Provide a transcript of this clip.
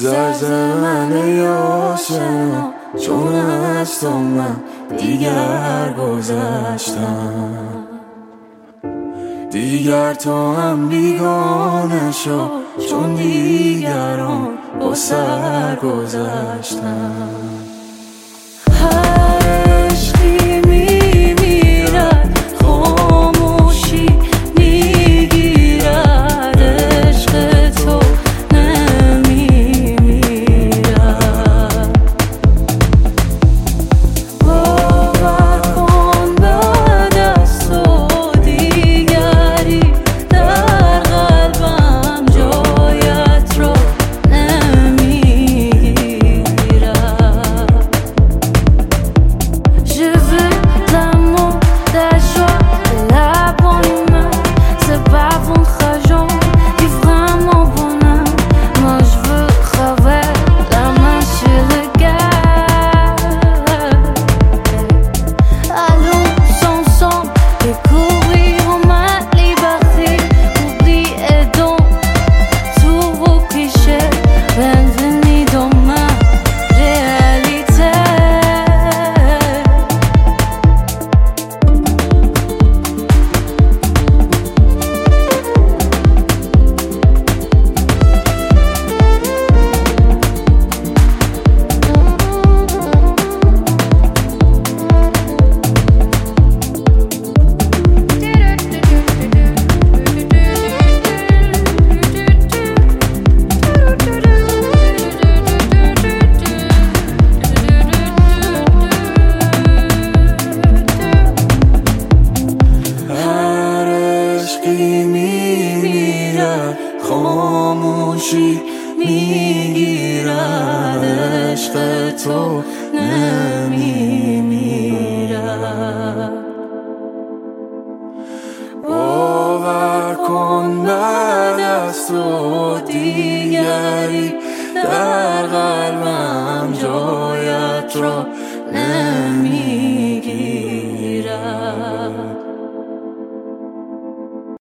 زرزر من یاسنا، چون از تو من دیگر گذشتم. دیگر تو هم بیگانه شو، چون دیگران با سر گذشتم. هر عشقی میمیرد، خاموشی میگیرد، عشق تو نمیمیرد. باور کن بعد از تو دیگری در قلبم جایت را میمیرد، خاموشی میگیرد، عشق تو نمیمیرد. باور کن بعد از تو دیگری در قلبم جایت را